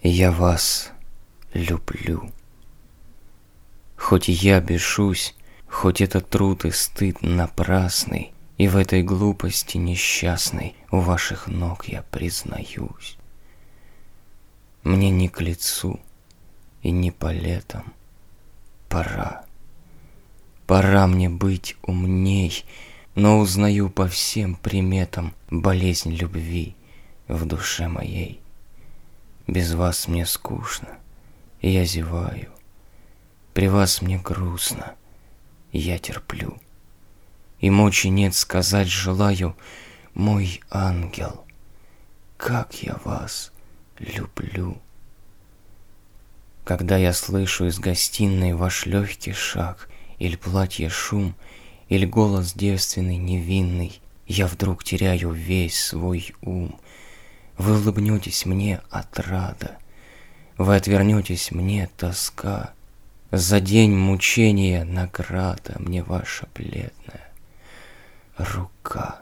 Я вас люблю. Хоть я бешусь, хоть это труд и стыд напрасный, и в этой глупости несчастной у ваших ног я признаюсь. Мне не к лицу и не по летам. Пора мне быть умней, но узнаю по всем приметам болезнь любви в душе моей. Без вас мне скучно, и я зеваю. При вас мне грустно, и я терплю. И мочи нет сказать желаю: мой ангел, как я вас люблю. Когда я слышу из гостиной ваш легкий шаг, или платье шум, или голос девственный невинный, я вдруг теряю весь свой ум. Вы улыбнетесь мне отрада, вы отвернетесь мне тоска. За день мучения награда мне ваша бледная рука.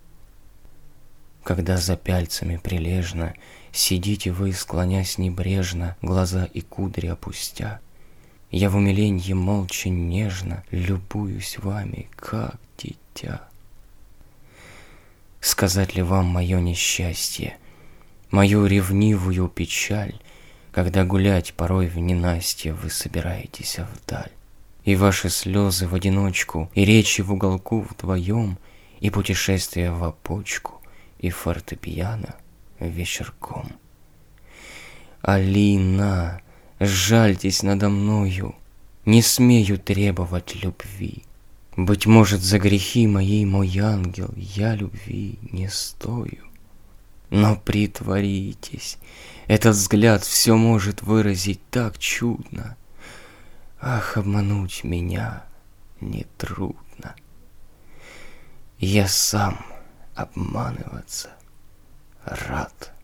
Когда за пяльцами прилежно сидите вы, склонясь небрежно, глаза и кудри опустя, я в умиленье молча нежно любуюсь вами, как дитя. Сказать ли вам мое несчастье, мою ревнивую печаль, когда гулять порой в ненастье вы собираетесь вдаль, и ваши слезы в одиночку, и речи в уголку вдвоем, и путешествия в опочку, и фортепиано вечерком. Алина, жальтесь надо мною, не смею требовать любви. Быть может, за грехи мои, мой ангел, я любви не стою. Но притворитесь, этот взгляд все может выразить так чудно. Ах, обмануть меня нетрудно. Я сам обманываться рад.